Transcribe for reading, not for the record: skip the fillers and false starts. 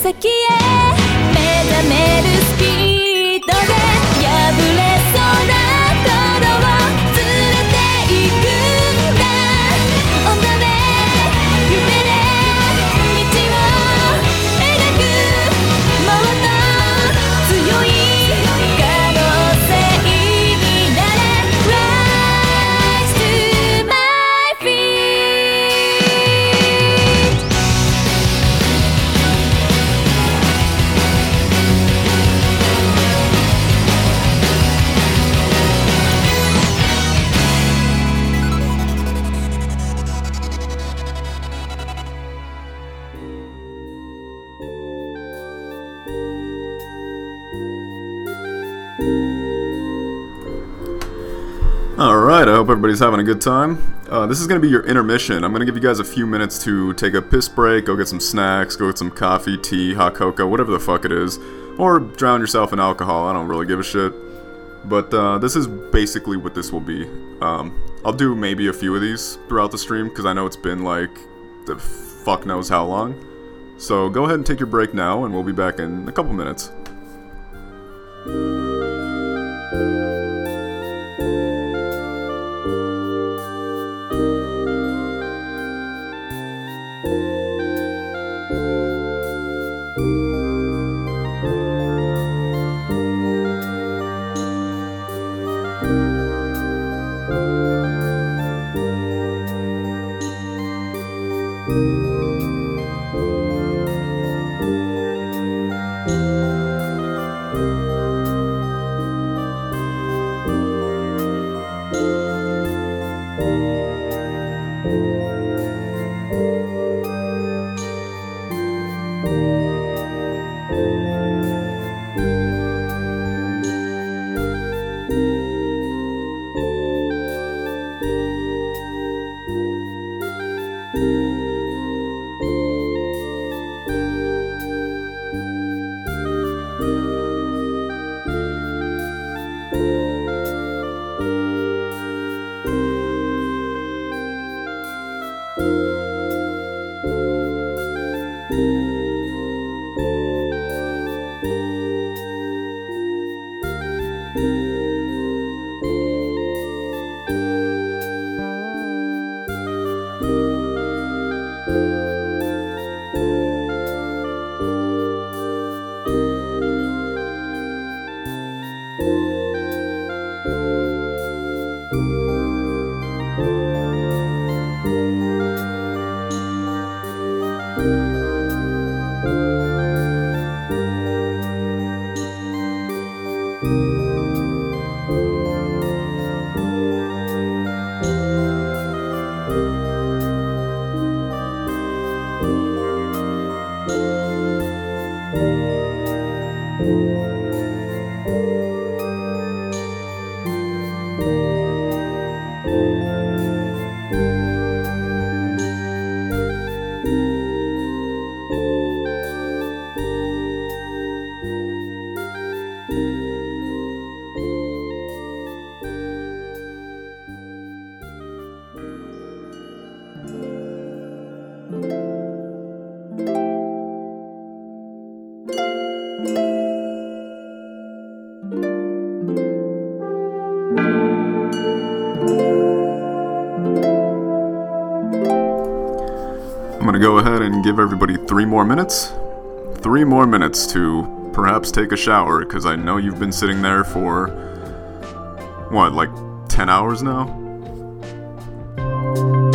先へ目覚めるスピードで破れそうな頃を連れて行くんだ On the way 夢で道を描くもっと強い可能性になれ Rise to my feet Alright, I hope everybody's having a good time. This is going to be your intermission. I'm going to give you guys a few minutes to take a piss break, go get some snacks, go get some coffee, tea, hot cocoa, whatever the fuck it is. Or drown yourself in alcohol, I don't really give a shit. But this is basically what this will be. I'll do maybe a few of these throughout the stream, because I know it's been like, the fuck knows how long. So go ahead and take your break now, and we'll be back in a couple minutes. I'm gonna go ahead and give everybody 3 more minutes. 3 more minutes to perhaps take a shower, because I know you've been sitting there for, what, like 10 hours now?